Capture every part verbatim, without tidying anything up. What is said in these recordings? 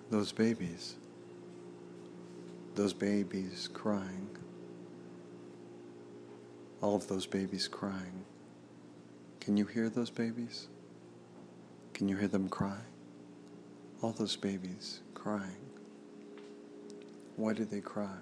those babies, those babies crying, all of those babies crying. Can you hear those babies? Can you hear them cry? All those babies crying. Why do they cry?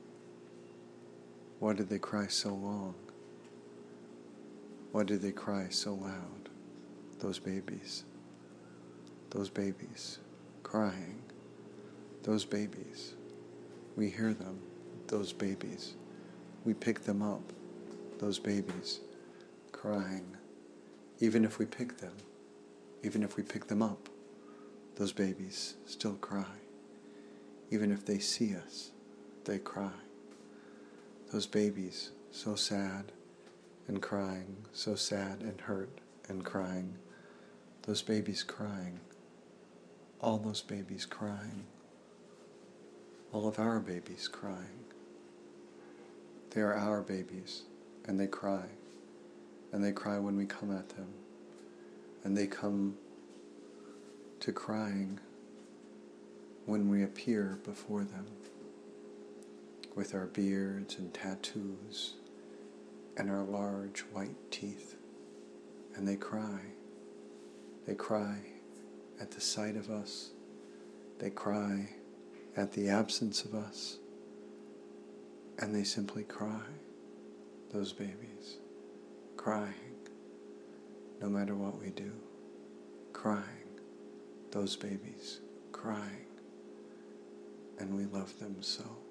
Why do they cry so long? Why do they cry so loud? Those babies. Those babies crying. Those babies. We hear them. Those babies. We pick them up. Those babies crying. Even if we pick them, even if we pick them up, those babies still cry. Even if they see us, they cry. Those babies, so sad and crying, so sad and hurt and crying. Those babies crying. All those babies crying. All of our babies crying. They are our babies, and they cry. And they cry when we come at them. And they come to crying when we appear before them with our beards and tattoos and our large white teeth. And they cry. They cry at the sight of us. They cry at the absence of us. And they simply cry, those babies, crying, no matter what we do, crying, those babies, crying, and we love them so.